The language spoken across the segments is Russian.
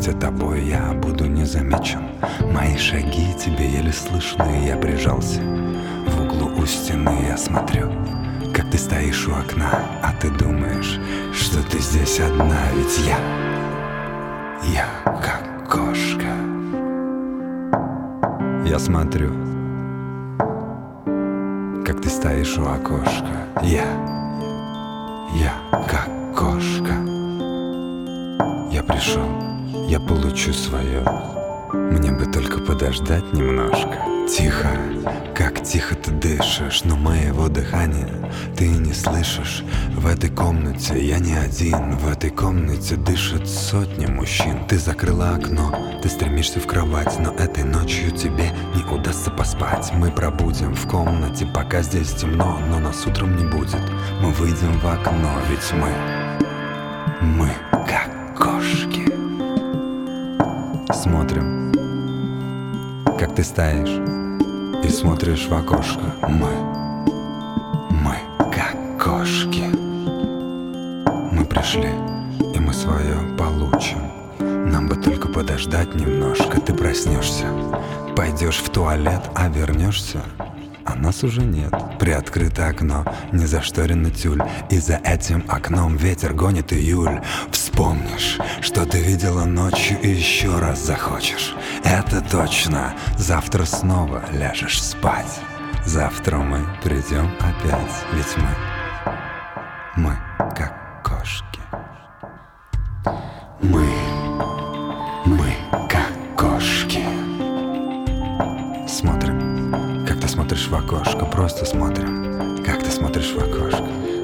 свете тобой я буду незамечен. Мои шаги тебе еле слышны, я прижался. В углу у стены я смотрю, как ты стоишь у окна, а ты думаешь, что ты здесь одна. Ведь я как кошка. Я смотрю, как ты стоишь у окошка. Я как кошка. Я пришел, я получу свое. Мне бы только подождать немножко. Тихо, как тихо ты дышишь, но моего дыхания ты не слышишь. В этой комнате я не один, в этой комнате дышат сотни мужчин. Ты закрыла окно, ты стремишься в кровать, но этой ночью тебе не удастся поспать. Мы пробудем в комнате, пока здесь темно, но нас утром не будет. Мы выйдем в окно, ведь мы как кошки. Смотрим, как ты стоишь и смотришь в окошко. Мы как кошки. Мы пришли, и мы свое получим. Нам бы только подождать немножко. Ты проснешься, пойдешь в туалет, а вернешься, а нас уже нет. Приоткрыто окно, не зашторено тюль, и за этим окном ветер гонит июль. Вспомнишь, что ты видела ночью, и еще раз захочешь. Это точно, завтра снова ляжешь спать. Завтра мы придем опять, ведь мы как кошки. Мы как кошки. Смотрим, как ты смотришь в окошко. Просто смотрим, как ты смотришь в окошко.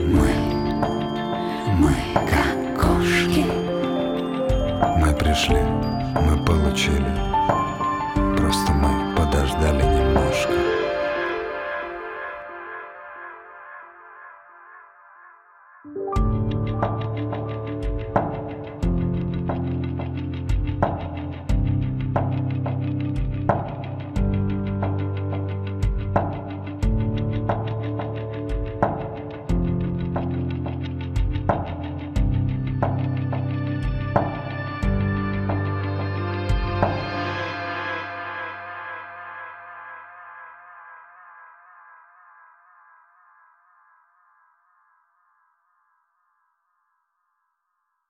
Мы как кошки. Мы пришли, мы получили. Просто мы подождали немножко.